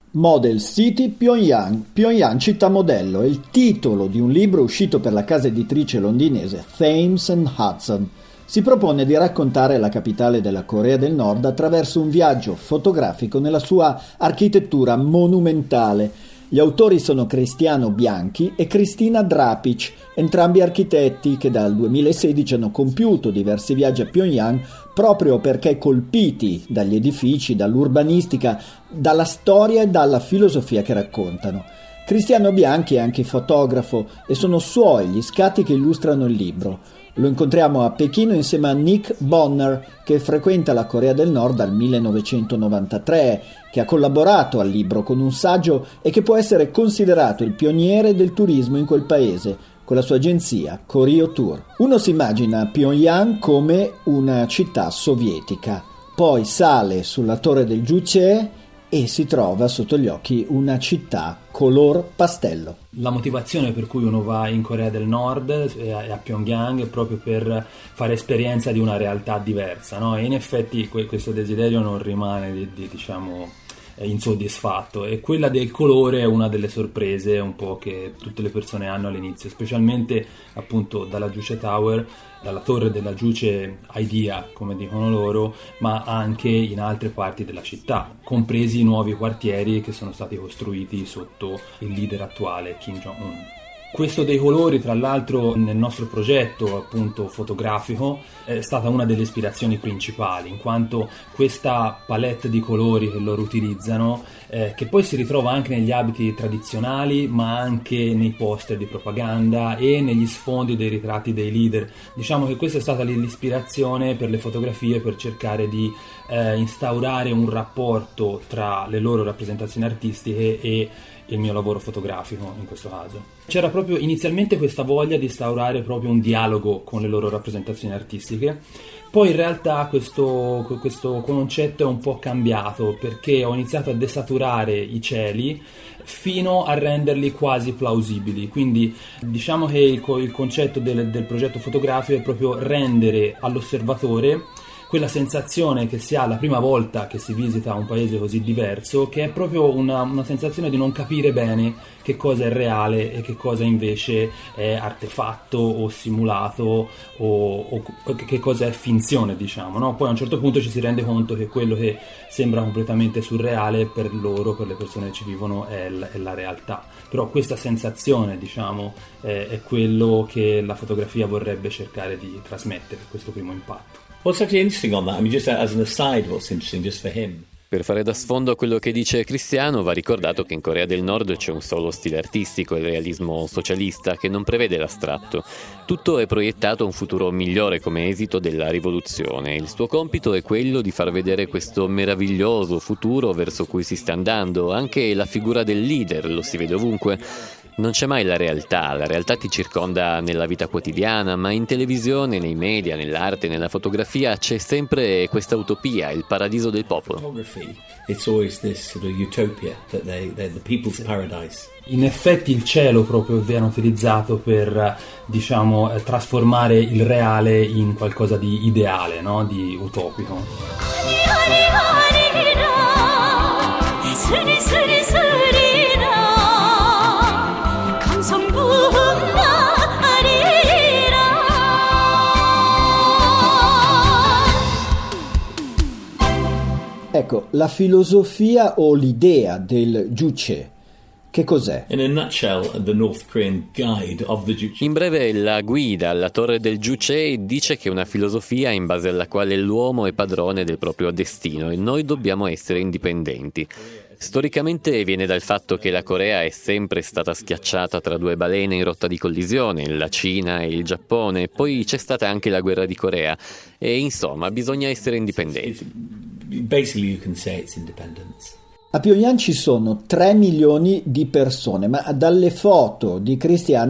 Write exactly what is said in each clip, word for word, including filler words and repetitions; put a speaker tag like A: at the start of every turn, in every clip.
A: Model City Pyongyang, Pyongyang città modello, è il titolo di un libro uscito per la casa editrice londinese Thames and Hudson. Si propone di raccontare la capitale della Corea del Nord attraverso un viaggio fotografico nella sua architettura monumentale. Gli autori sono Cristiano Bianchi e Cristina Drapic, entrambi architetti che dal duemilasedici hanno compiuto diversi viaggi a Pyongyang proprio perché colpiti dagli edifici, dall'urbanistica, dalla storia e dalla filosofia che raccontano. Cristiano Bianchi è anche fotografo e sono suoi gli scatti che illustrano il libro. Lo incontriamo a Pechino insieme a Nick Bonner, che frequenta la Corea del Nord dal millenovecentonovantatré, che ha collaborato al libro con un saggio e che può essere considerato il pioniere del turismo in quel paese, con la sua agenzia Koryo Tour. Uno si immagina Pyongyang come una città sovietica, poi sale sulla torre del Juche e si trova sotto gli occhi una città color pastello.
B: La motivazione per cui uno va in Corea del Nord e a Pyongyang è proprio per fare esperienza di una realtà diversa, no? E in effetti questo desiderio non rimane di, di, diciamo insoddisfatto, e quella del colore è una delle sorprese un po' che tutte le persone hanno all'inizio, specialmente appunto dalla Juche Tower, dalla torre della Juche Idea, come dicono loro, ma anche in altre parti della città, compresi i nuovi quartieri che sono stati costruiti sotto il leader attuale Kim Jong-un. Questo dei colori, tra l'altro, nel nostro progetto appunto fotografico è stata una delle ispirazioni principali, in quanto questa palette di colori che loro utilizzano, eh, che poi si ritrova anche negli abiti tradizionali, ma anche nei poster di propaganda e negli sfondi dei ritratti dei leader. Diciamo che questa è stata l'ispirazione per le fotografie, per cercare di eh, instaurare un rapporto tra le loro rappresentazioni artistiche e il mio lavoro fotografico in questo caso. C'era proprio inizialmente questa voglia di instaurare proprio un dialogo con le loro rappresentazioni artistiche, poi in realtà questo, questo concetto è un po' cambiato, perché ho iniziato a desaturare i cieli fino a renderli quasi plausibili. Quindi diciamo che il, il concetto del, del progetto fotografico è proprio rendere all'osservatore quella sensazione che si ha la prima volta che si visita un paese così diverso, che è proprio una, una sensazione di non capire bene che cosa è reale e che cosa invece è artefatto o simulato o, o che cosa è finzione, diciamo, no? Poi a un certo punto ci si rende conto che quello che sembra completamente surreale per loro, per le persone che ci vivono, è, l- è la realtà. Però questa sensazione, diciamo, è, è quello che la fotografia vorrebbe cercare di trasmettere, questo primo impatto.
C: What's actually interesting on that, I mean, just as an aside, what's interesting just for him.
D: Per fare da sfondo a quello che dice Cristiano, va ricordato che in Corea del Nord c'è un solo stile artistico, il realismo socialista, che non prevede l'astratto. Tutto è proiettato a un futuro migliore come esito della rivoluzione. Il suo compito è quello di far vedere questo meraviglioso futuro verso cui si sta andando. Anche la figura del leader lo si vede ovunque. Non c'è mai la realtà, la realtà ti circonda nella vita quotidiana, ma in televisione, nei media, nell'arte, nella fotografia c'è sempre questa utopia, il paradiso del popolo.
C: It's always this sort of utopia that they, they're the people's paradise.
B: In effetti il cielo proprio viene utilizzato per, diciamo, trasformare il reale in qualcosa di ideale, no? Di utopico.
A: Ecco, la filosofia o l'idea del Juche, che cos'è?
C: In a nutshell, the North Korean guide of the Juche.
D: In breve, la guida alla torre del Juche dice che è una filosofia in base alla quale l'uomo è padrone del proprio destino e noi dobbiamo essere indipendenti. Storicamente viene dal fatto che la Corea è sempre stata schiacciata tra due balene in rotta di collisione, la Cina e il Giappone, poi c'è stata anche la guerra di Corea e insomma bisogna essere indipendenti.
C: Basically you can say it's independence.
A: A Pyongyang ci sono tre milioni di persone, ma dalle foto di Cristiano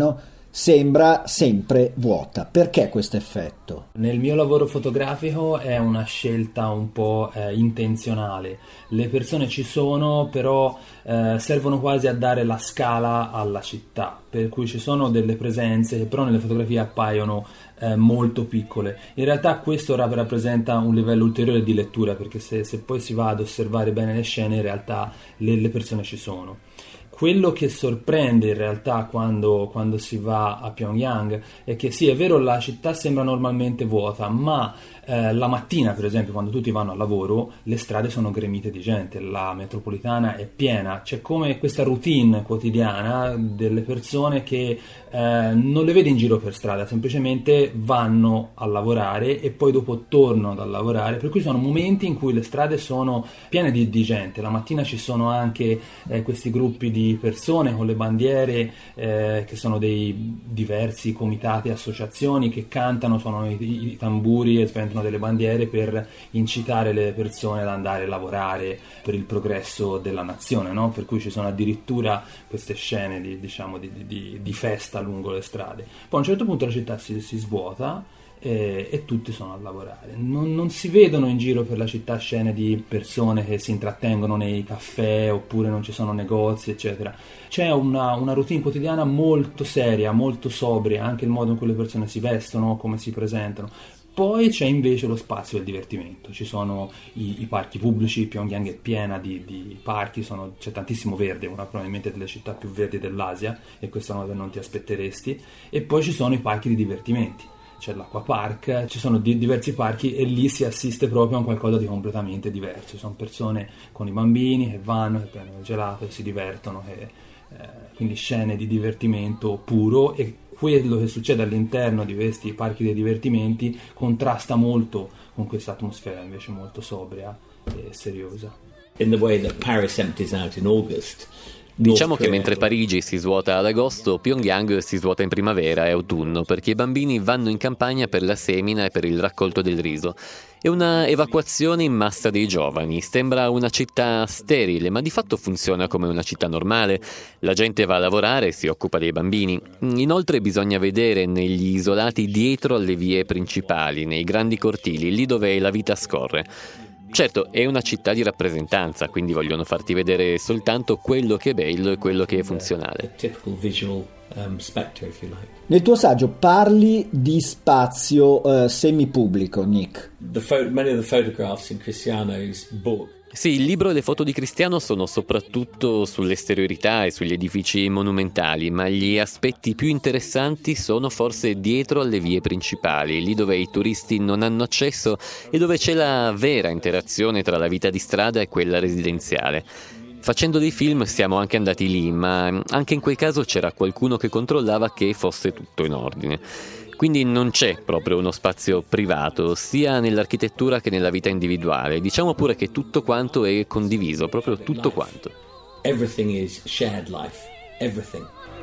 A: sembra sempre vuota. Perché questo effetto?
B: Nel mio lavoro fotografico è una scelta un po' eh, intenzionale. Le persone ci sono, però eh, servono quasi a dare la scala alla città, per cui ci sono delle presenze che però nelle fotografie appaiono eh, molto piccole. In realtà questo rappresenta un livello ulteriore di lettura, perché se, se poi si va ad osservare bene le scene, in realtà le, le persone ci sono. Quello che sorprende in realtà quando, quando si va a Pyongyang è che sì, è vero, la città sembra normalmente vuota, ma eh, la mattina, per esempio, quando tutti vanno al lavoro, le strade sono gremite di gente, la metropolitana è piena, c'è come questa routine quotidiana delle persone che eh, non le vedi in giro per strada, semplicemente vanno a lavorare e poi dopo tornano dal lavorare, per cui sono momenti in cui le strade sono piene di, di gente. La mattina ci sono anche eh, questi gruppi di persone con le bandiere eh, che sono dei diversi comitati e associazioni che cantano, suonano i, i tamburi e sventono delle bandiere per incitare le persone ad andare a lavorare per il progresso della nazione, no? Per cui ci sono addirittura queste scene di, diciamo, di, di, di festa lungo le strade. Poi a un certo punto la città si, si svuota E, e tutti sono a lavorare. Non, non si vedono in giro per la città scene di persone che si intrattengono nei caffè oppure non ci sono negozi, eccetera. C'è una, una routine quotidiana molto seria, molto sobria, anche il modo in cui le persone si vestono, come si presentano. Poi c'è invece lo spazio del divertimento, ci sono i, i parchi pubblici, Pyongyang è piena di, di parchi, sono, c'è tantissimo verde, una probabilmente delle città più verdi dell'Asia, e questa è una cosa che non ti aspetteresti. E poi ci sono i parchi di divertimenti, c'è l'acquapark, ci sono di, diversi parchi, e lì si assiste proprio a un qualcosa di completamente diverso. Ci sono persone con i bambini che vanno, che prendono il gelato, che si divertono, che, eh, quindi scene di divertimento puro, e quello che succede all'interno di questi parchi dei divertimenti contrasta molto con questa atmosfera invece molto sobria e seriosa.
C: In the way that Paris empties out in August,
D: diciamo che mentre Parigi si svuota ad agosto, Pyongyang si svuota in primavera e autunno, perché i bambini vanno in campagna per la semina e per il raccolto del riso. È una evacuazione in massa dei giovani, sembra una città sterile, ma di fatto funziona come una città normale. La gente va a lavorare e si occupa dei bambini. Inoltre bisogna vedere negli isolati dietro alle vie principali, nei grandi cortili, lì dove la vita scorre. Certo, è una città di rappresentanza, quindi vogliono farti vedere soltanto quello che è bello e quello che è funzionale.
C: Typical visual um, spectre, if you like.
A: Nel tuo saggio parli di spazio uh, semipubblico, Nick.
C: The pho- many of the photographs in Cristiano's book.
D: Sì, il libro e le foto di Cristiano sono soprattutto sull'esteriorità e sugli edifici monumentali, ma gli aspetti più interessanti sono forse dietro alle vie principali, lì dove i turisti non hanno accesso e dove c'è la vera interazione tra la vita di strada e quella residenziale. Facendo dei film siamo anche andati lì, ma anche in quel caso c'era qualcuno che controllava che fosse tutto in ordine. Quindi non c'è proprio uno spazio privato, sia nell'architettura che nella vita individuale. Diciamo pure che tutto quanto è condiviso, proprio tutto quanto.
C: Everything is shared life. Everything.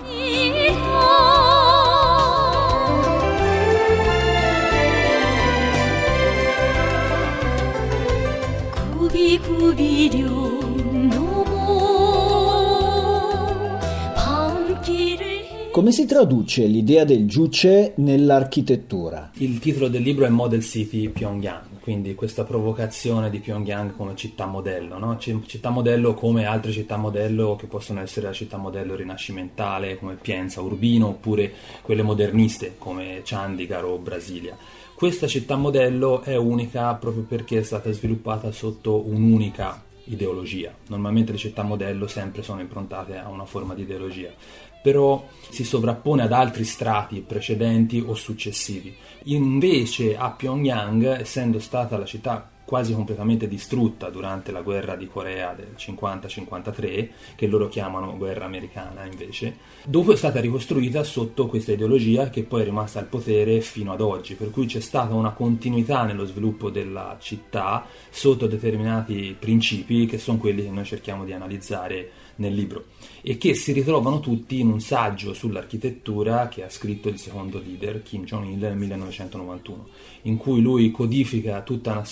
E: 구비 구비려
A: Come si traduce l'idea del Juche nell'architettura?
B: Il titolo del libro è Model City Pyongyang, quindi questa provocazione di Pyongyang come città modello, no? C- città modello come altre città modello che possono essere la città modello rinascimentale come Pienza, Urbino, oppure quelle moderniste come Chandigarh o Brasilia. Questa città modello è unica proprio perché è stata sviluppata sotto un'unica ideologia. Normalmente le città modello sempre sono improntate a una forma di ideologia, però si sovrappone ad altri strati precedenti o successivi. Invece a Pyongyang, essendo stata la città quasi completamente distrutta durante la guerra di Corea del cinquanta cinquantatré, che loro chiamano guerra americana invece, dopo è stata ricostruita sotto questa ideologia che poi è rimasta al potere fino ad oggi, per cui c'è stata una continuità nello sviluppo della città sotto determinati principi che sono quelli che noi cerchiamo di analizzare nel libro e che si ritrovano tutti in un saggio sull'architettura che ha scritto il secondo leader Kim Jong-il nel millenovecentonovantuno, in cui lui codifica tutta una serie di principi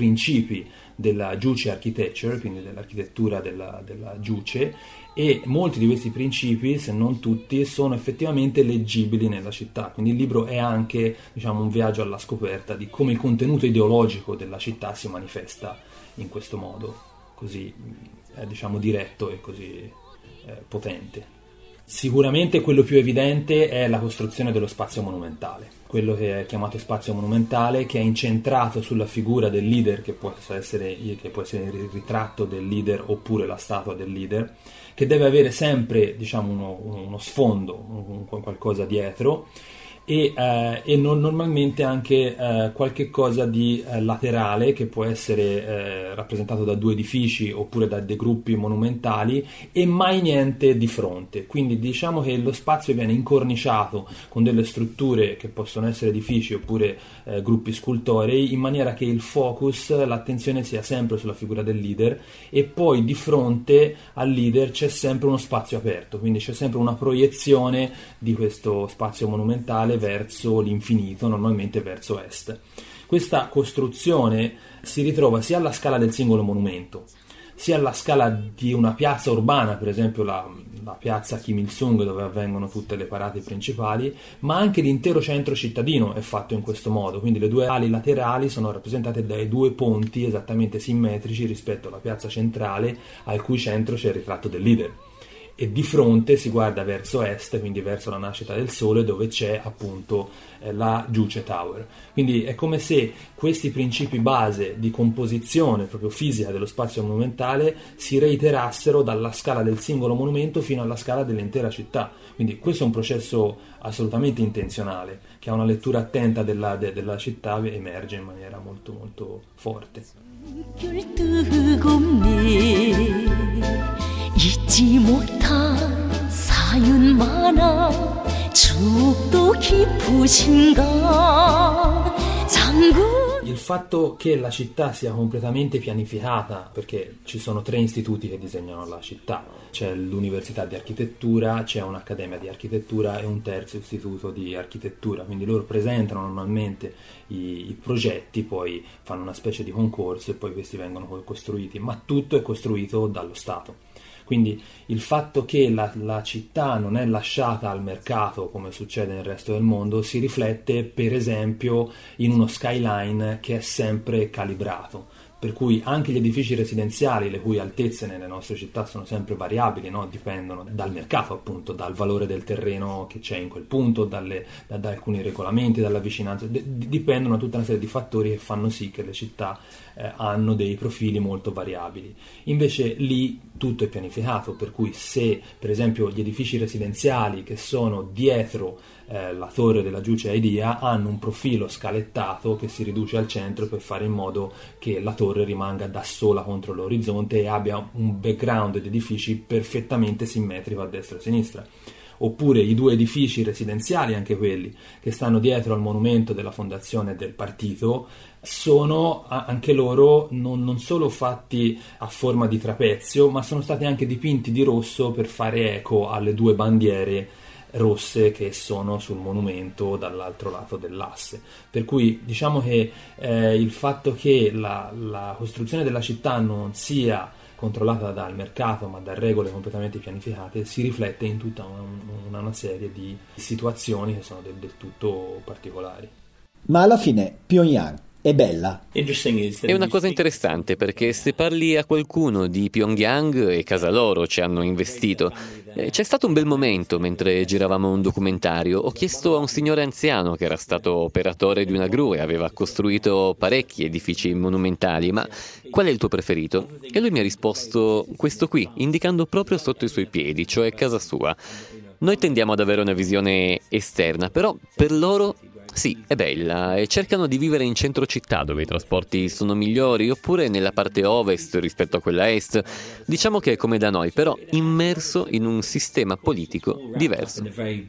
B: principi della Juche Architecture, quindi dell'architettura della, della Juche, e molti di questi principi, se non tutti, sono effettivamente leggibili nella città. Quindi il libro è anche, diciamo, un viaggio alla scoperta di come il contenuto ideologico della città si manifesta in questo modo così, eh, diciamo, diretto e così eh, potente. Sicuramente quello più evidente è la costruzione dello spazio monumentale, quello che è chiamato spazio monumentale, che è incentrato sulla figura del leader, che può essere, che può essere il ritratto del leader oppure la statua del leader, che deve avere sempre, diciamo, uno, uno sfondo, un, un qualcosa dietro, e, eh, e non, normalmente anche eh, qualche cosa di eh, laterale, che può essere eh, rappresentato da due edifici oppure da dei gruppi monumentali, e mai niente di fronte. Quindi diciamo che lo spazio viene incorniciato con delle strutture che possono essere edifici oppure eh, gruppi scultorei, in maniera che il focus, l'attenzione sia sempre sulla figura del leader, e poi di fronte al leader c'è sempre uno spazio aperto, quindi c'è sempre una proiezione di questo spazio monumentale verso l'infinito, normalmente verso est. Questa costruzione si ritrova sia alla scala del singolo monumento, sia alla scala di una piazza urbana, per esempio la, la piazza Kim Il-sung, dove avvengono tutte le parate principali, ma anche l'intero centro cittadino è fatto in questo modo. Quindi le due ali laterali sono rappresentate dai due ponti esattamente simmetrici rispetto alla piazza centrale, al cui centro c'è il ritratto del leader, e di fronte si guarda verso est, quindi verso la nascita del sole, dove c'è appunto eh, la Juche Tower. Quindi è come se questi principi base di composizione proprio fisica dello spazio monumentale si reiterassero dalla scala del singolo monumento fino alla scala dell'intera città. Quindi questo è un processo assolutamente intenzionale, che ha una lettura attenta della, de, della città, emerge in maniera molto molto forte.
E: 잊지 못한 사연 많아 추억도 깊으신가 장군.
B: Il fatto che la città sia completamente pianificata, perché ci sono tre istituti che disegnano la città, c'è l'università di architettura, c'è un'accademia di architettura e un terzo istituto di architettura, quindi loro presentano normalmente i, i progetti, poi fanno una specie di concorso e poi questi vengono costruiti, ma tutto è costruito dallo Stato. Quindi il fatto che la, la città non è lasciata al mercato come succede nel resto del mondo si riflette per esempio in uno skyline che è sempre calibrato, per cui anche gli edifici residenziali, le cui altezze nelle nostre città sono sempre variabili, no? Dipendono dal mercato, appunto, dal valore del terreno che c'è in quel punto, dalle, da, da alcuni regolamenti, dalla vicinanza, d- dipendono da tutta una serie di fattori che fanno sì che le città eh, hanno dei profili molto variabili. Invece lì tutto è pianificato, per cui se per esempio gli edifici residenziali che sono dietro eh, la torre della Juche Idea hanno un profilo scalettato che si riduce al centro per fare in modo che la torre rimanga da sola contro l'orizzonte e abbia un background di edifici perfettamente simmetrico a destra e a sinistra. Oppure i due edifici residenziali, anche quelli che stanno dietro al monumento della fondazione del partito, sono anche loro non, non solo fatti a forma di trapezio, ma sono stati anche dipinti di rosso per fare eco alle due bandiere rosse che sono sul monumento dall'altro lato dell'asse. Per cui diciamo che eh, il fatto che la, la costruzione della città non sia controllata dal mercato ma da regole completamente pianificate si riflette in tutta una, una serie di situazioni che sono del, del tutto particolari.
A: Ma alla fine Pyongyang è bella.
D: È una cosa interessante perché se parli a qualcuno di Pyongyang è casa loro, ci hanno investito. C'è stato un bel momento mentre giravamo un documentario. Ho chiesto a un signore anziano che era stato operatore di una gru e aveva costruito parecchi edifici monumentali, ma qual è il tuo preferito? E lui mi ha risposto questo qui, indicando proprio sotto i suoi piedi, cioè casa sua. Noi tendiamo ad avere una visione esterna, però per loro sì, è bella e cercano di vivere in centro città dove i trasporti sono migliori oppure nella parte ovest rispetto a quella est. Diciamo che è come da noi, però immerso in un sistema politico diverso.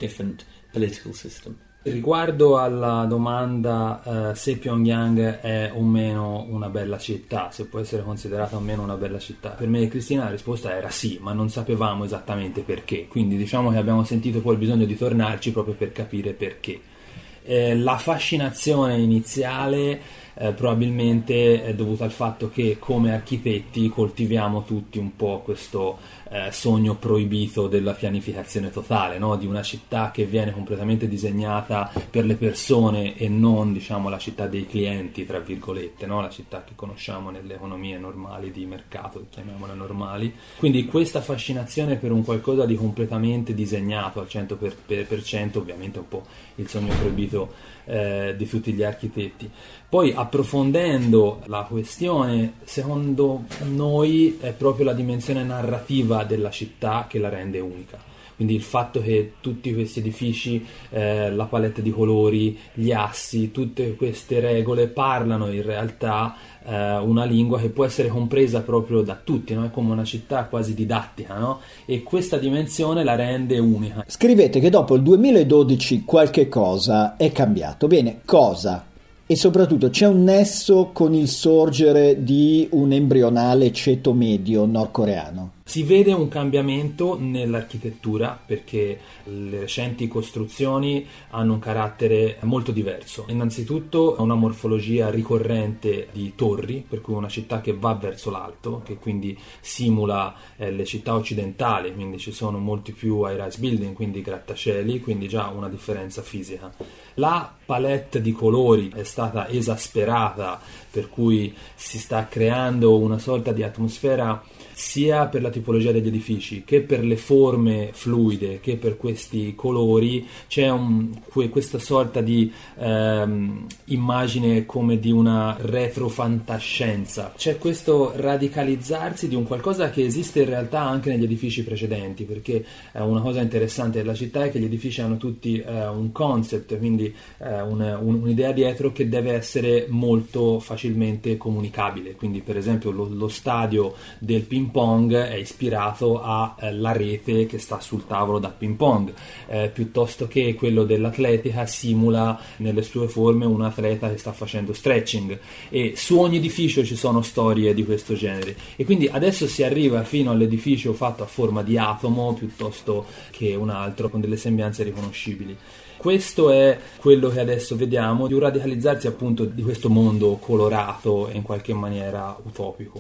B: Riguardo alla domanda uh, se Pyongyang è o meno una bella città, se può essere considerata o meno una bella città, per me e Cristina la risposta era sì, ma non sapevamo esattamente perché, quindi diciamo che abbiamo sentito poi il bisogno di tornarci proprio per capire perché. Eh, la fascinazione iniziale eh, probabilmente è dovuta al fatto che come architetti coltiviamo tutti un po' questo eh, sogno proibito della pianificazione totale, no? Di una città che viene completamente disegnata per le persone e non, diciamo, la città dei clienti, tra virgolette, no? La città che conosciamo nelle economie normali di mercato, chiamiamole normali. Quindi questa fascinazione per un qualcosa di completamente disegnato al cento per cento, ovviamente un po' il sogno proibito eh, di tutti gli architetti. Poi, approfondendo la questione, secondo noi è proprio la dimensione narrativa della città che la rende unica. Quindi il fatto che tutti questi edifici, eh, la palette di colori, gli assi, tutte queste regole parlano in realtà eh, una lingua che può essere compresa proprio da tutti, no? È come una città quasi didattica, no? E questa dimensione la rende unica.
A: Scrivete che dopo il duemiladodici qualche cosa è cambiato. Bene, cosa? E soprattutto c'è un nesso con il sorgere di un embrionale ceto medio nordcoreano.
B: Si vede un cambiamento nell'architettura perché le recenti costruzioni hanno un carattere molto diverso. Innanzitutto una morfologia ricorrente di torri, per cui una città che va verso l'alto, che quindi simula eh, le città occidentali, quindi ci sono molti più high-rise building, quindi grattacieli, quindi già una differenza fisica. La palette di colori è stata esasperata, per cui si sta creando una sorta di atmosfera sia per la tipologia degli edifici che per le forme fluide che per questi colori. C'è un, questa sorta di ehm, immagine come di una retrofantascienza. C'è questo radicalizzarsi di un qualcosa che esiste in realtà anche negli edifici precedenti, perché eh, una cosa interessante della città è che gli edifici hanno tutti eh, un concept, quindi eh, un, un, un'idea dietro che deve essere molto facilmente comunicabile. Quindi per esempio lo, lo stadio del ping pong è ispirato alla rete che sta sul tavolo da ping pong, eh, piuttosto che quello dell'atletica simula nelle sue forme un atleta che sta facendo stretching, e su ogni edificio ci sono storie di questo genere. E quindi adesso si arriva fino all'edificio fatto a forma di atomo piuttosto che un altro con delle sembianze riconoscibili. Questo è quello che adesso vediamo, di un radicalizzarsi appunto di questo mondo colorato e in qualche maniera utopico.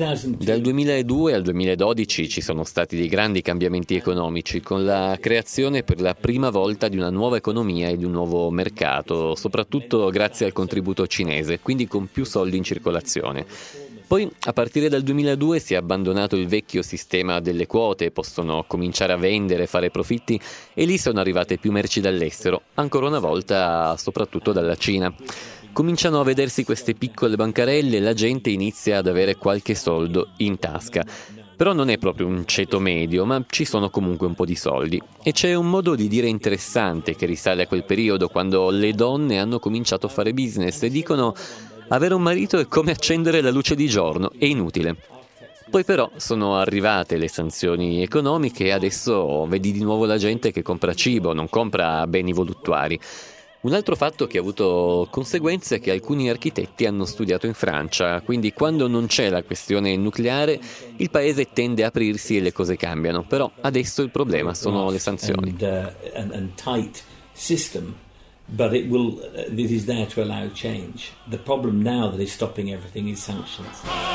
D: Dal duemiladue al duemiladodici ci sono stati dei grandi cambiamenti economici, con la creazione per la prima volta di una nuova economia e di un nuovo mercato, soprattutto grazie al contributo cinese, quindi con più soldi in circolazione. Poi, a partire dal duemiladue, si è abbandonato il vecchio sistema delle quote, possono cominciare a vendere, fare profitti, e lì sono arrivate più merci dall'estero, ancora una volta soprattutto dalla Cina. Cominciano a vedersi queste piccole bancarelle e la gente inizia ad avere qualche soldo in tasca. Però non è proprio un ceto medio, ma ci sono comunque un po' di soldi. E c'è un modo di dire interessante che risale a quel periodo, quando le donne hanno cominciato a fare business e dicono: avere un marito è come accendere la luce di giorno, è inutile. Poi però sono arrivate le sanzioni economiche e adesso vedi di nuovo la gente che compra cibo, non compra beni voluttuari. Un altro fatto che ha avuto conseguenze è che alcuni architetti hanno studiato in Francia, quindi quando non c'è la questione nucleare il paese tende a aprirsi e le cose cambiano, però adesso il problema sono le sanzioni.
C: And, uh, and, and tight system. But it will. Uh, it is there to allow change. The problem now that is stopping everything is sanctions.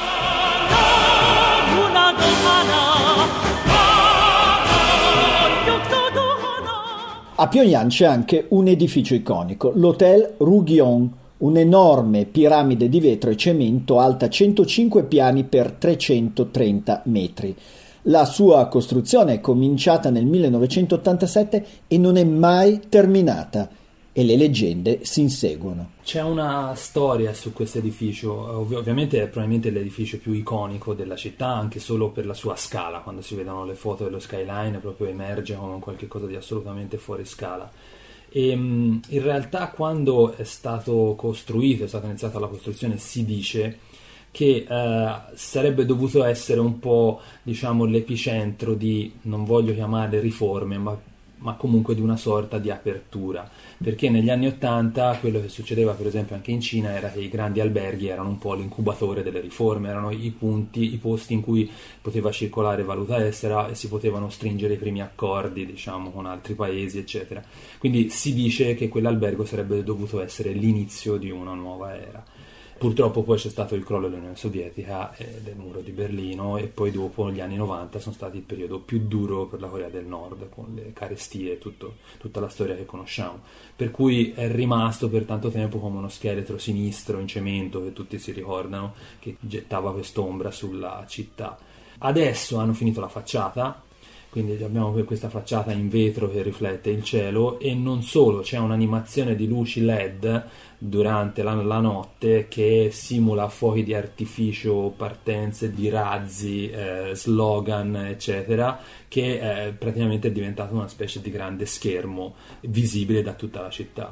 A: A Pyongyang c'è anche un edificio iconico, l'Hotel Rugyeong, un'enorme piramide di vetro e cemento alta centocinque piani per trecentotrenta metri. La sua costruzione è cominciata nel millenovecentottantasette e non è mai terminata. E le leggende si inseguono.
B: C'è una storia su questo edificio, Ov- ovviamente è probabilmente l'edificio più iconico della città, anche solo per la sua scala. Quando si vedono le foto dello skyline proprio emerge come qualcosa di assolutamente fuori scala. E in realtà quando è stato costruito, è stata iniziata la costruzione, si dice che eh, sarebbe dovuto essere un po', diciamo, l'epicentro di, non voglio chiamare riforme, ma ma comunque di una sorta di apertura, perché negli anni Ottanta quello che succedeva per esempio anche in Cina era che i grandi alberghi erano un po' l'incubatore delle riforme, erano i punti, i posti in cui poteva circolare valuta estera e si potevano stringere i primi accordi, diciamo, con altri paesi, eccetera. Quindi si dice che quell'albergo sarebbe dovuto essere l'inizio di una nuova era. Purtroppo poi c'è stato il crollo dell'Unione Sovietica e del muro di Berlino, e poi dopo gli anni novanta sono stati il periodo più duro per la Corea del Nord, con le carestie e tutto, tutta la storia che conosciamo, per cui è rimasto per tanto tempo come uno scheletro sinistro in cemento che tutti si ricordano, che gettava quest'ombra sulla città. Adesso hanno finito la facciata, quindi abbiamo questa facciata in vetro che riflette il cielo, e non solo, c'è un'animazione di luci L E D durante la, la notte che simula fuochi di artificio, partenze di razzi, eh, slogan eccetera, che è praticamente è diventato una specie di grande schermo visibile da tutta la città.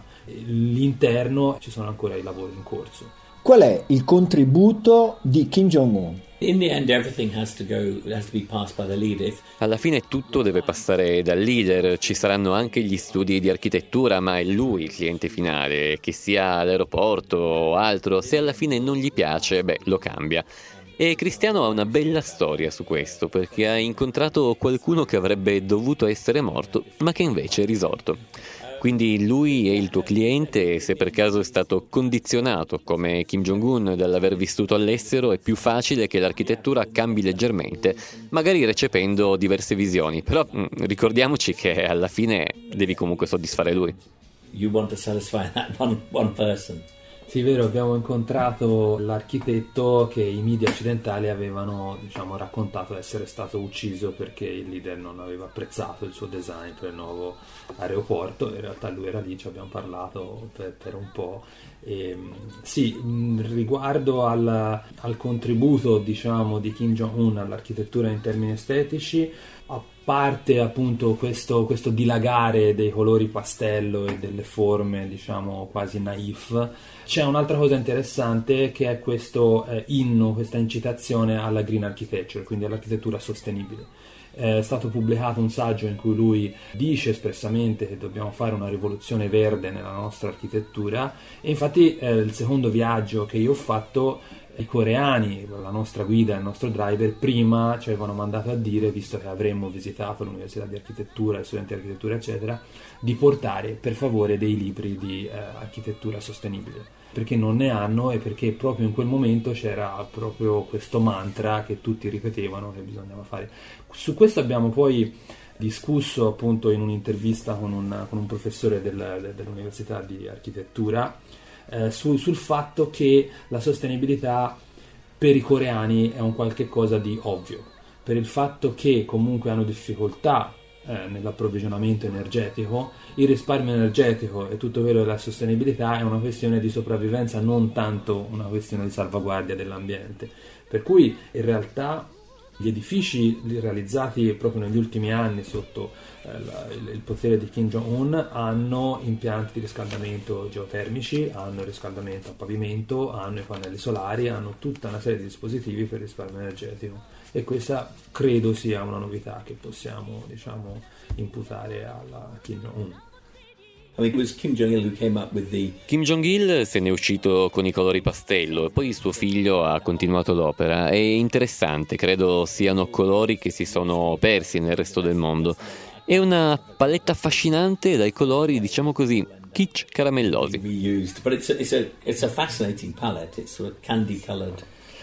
B: L'interno ci sono ancora i lavori in corso.
A: Qual è il contributo di Kim Jong-un?
C: In the end, everything has to go, has to be passed by the leader.
D: Alla fine tutto deve passare dal leader, ci saranno anche gli studi di architettura, ma è lui il cliente finale, che sia all'aeroporto o altro. Se alla fine non gli piace, beh, lo cambia. E Cristiano ha una bella storia su questo, perché ha incontrato qualcuno che avrebbe dovuto essere morto, ma che invece è risorto. Quindi lui è il tuo cliente, e se per caso è stato condizionato come Kim Jong-un dall'aver vissuto all'estero, è più facile che l'architettura cambi leggermente, magari recependo diverse visioni, però mh, ricordiamoci che alla fine devi comunque soddisfare lui.
C: You want to satisfy that one, one person.
B: Sì, vero, abbiamo incontrato l'architetto che i media occidentali avevano, diciamo, raccontato essere stato ucciso perché il leader non aveva apprezzato il suo design per il nuovo aeroporto. In realtà lui era lì, ci abbiamo parlato per, per un po'. E, sì, riguardo al, al contributo, diciamo, di Kim Jong-un all'architettura in termini estetici, a parte appunto questo, questo dilagare dei colori pastello e delle forme, diciamo, quasi naif, c'è un'altra cosa interessante che è questo eh, inno, questa incitazione alla green architecture, quindi all'architettura sostenibile. È stato pubblicato un saggio in cui lui dice espressamente che dobbiamo fare una rivoluzione verde nella nostra architettura, e infatti eh, il secondo viaggio che io ho fatto, i coreani, la nostra guida, il nostro driver, prima ci avevano mandato a dire, visto che avremmo visitato l'università di architettura, gli studenti di architettura eccetera, di portare per favore dei libri di eh, architettura sostenibile, perché non ne hanno, e perché proprio in quel momento c'era proprio questo mantra che tutti ripetevano che bisognava fare. Su questo abbiamo poi discusso appunto in un'intervista con un, con un professore del, dell'università di architettura, Eh, su, sul fatto che la sostenibilità per i coreani è un qualche cosa di ovvio, per il fatto che comunque hanno difficoltà eh, nell'approvvigionamento energetico. Il risparmio energetico e tutto quello della sostenibilità è una questione di sopravvivenza, non tanto una questione di salvaguardia dell'ambiente, per cui in realtà gli edifici realizzati proprio negli ultimi anni sotto eh, la, il, il potere di Kim Jong-un hanno impianti di riscaldamento geotermici, hanno il riscaldamento a pavimento, hanno i pannelli solari, hanno tutta una serie di dispositivi per il risparmio energetico, e questa credo sia una novità che possiamo, diciamo, imputare alla Kim Jong-un.
C: I mean, it was Kim Jong-il who came up with the...
D: Kim Jong-il se n'è uscito con i colori pastello, e poi suo figlio ha continuato l'opera. È interessante, credo siano colori che si sono persi nel resto del mondo. È una palette affascinante dai colori, diciamo così, kitsch caramellosi.
C: Reused, but it's a, it's a, it's a fascinating palette. It's sort of candy-colored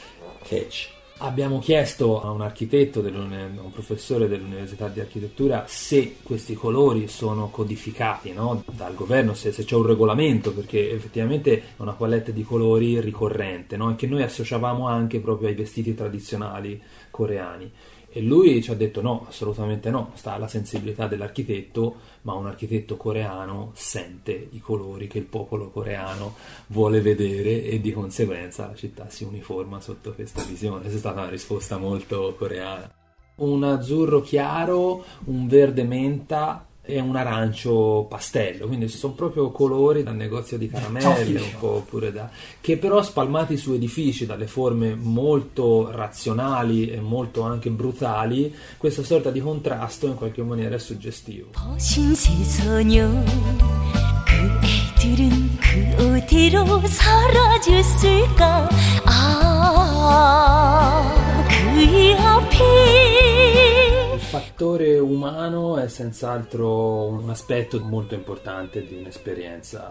C: kitsch.
B: Abbiamo chiesto a un architetto, a un professore dell'Università di Architettura, se questi colori sono codificati, no, dal governo, se, se c'è un regolamento, perché effettivamente è una palette di colori ricorrente, no, e che noi associavamo anche proprio ai vestiti tradizionali coreani. E lui ci ha detto no, assolutamente no, sta alla sensibilità dell'architetto, ma un architetto coreano sente i colori che il popolo coreano vuole vedere, e di conseguenza la città si uniforma sotto questa visione. Questa è stata una risposta molto coreana. Un azzurro chiaro, un verde menta e un arancio pastello, quindi sono proprio colori dal negozio di caramelle, un po' pure da, che però spalmati su edifici dalle forme molto razionali e molto anche brutali. Questa sorta di contrasto in qualche maniera è suggestivo. Il fattore umano è senz'altro un aspetto molto importante di un'esperienza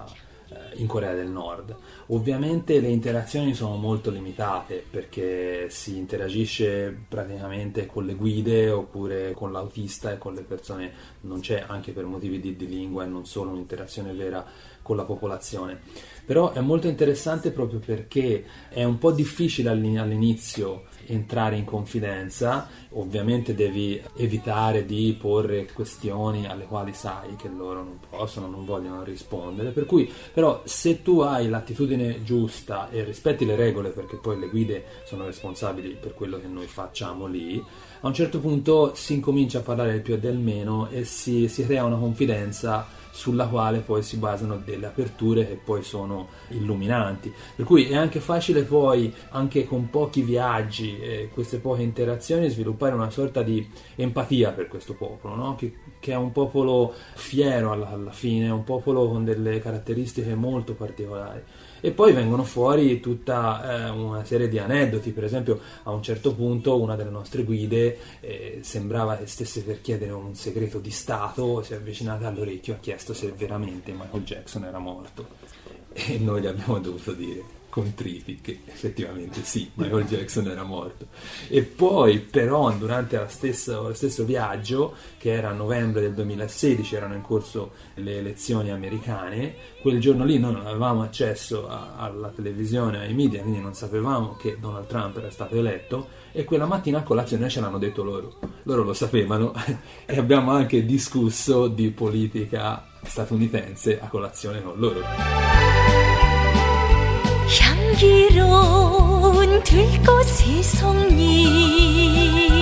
B: in Corea del Nord. Ovviamente le interazioni sono molto limitate perché si interagisce praticamente con le guide oppure con l'autista e con le persone, non c'è, anche per motivi di, di lingua e non solo, un'interazione vera con la popolazione. Però è molto interessante proprio perché è un po' difficile all'inizio entrare in confidenza, ovviamente devi evitare di porre questioni alle quali sai che loro non possono, non vogliono rispondere, per cui però se tu hai l'attitudine giusta e rispetti le regole, perché poi le guide sono responsabili per quello che noi facciamo lì, a un certo punto si incomincia a parlare del più e del meno e si, si crea una confidenza sulla quale poi si basano delle aperture che poi sono illuminanti, per cui è anche facile poi, anche con pochi viaggi e queste poche interazioni, sviluppare una sorta di empatia per questo popolo, no? che, che è un popolo fiero alla, alla fine, è un popolo con delle caratteristiche molto particolari. E poi vengono fuori tutta eh, una serie di aneddoti. Per esempio, a un certo punto una delle nostre guide eh, sembrava che stesse per chiedere un segreto di Stato, si è avvicinata all'orecchio e ha chiesto se veramente Michael Jackson era morto, e noi gli abbiamo dovuto dire contriti che effettivamente sì, Michael Jackson era morto. E poi però durante la stessa, lo stesso viaggio, che era a novembre del duemilasedici, erano in corso le elezioni americane, quel giorno lì noi non avevamo accesso a, alla televisione, ai media, quindi non sapevamo che Donald Trump era stato eletto, e quella mattina a colazione ce l'hanno detto loro, loro lo sapevano e abbiamo anche discusso di politica statunitense a colazione con loro.
E: 향기로운 들꽃 새송이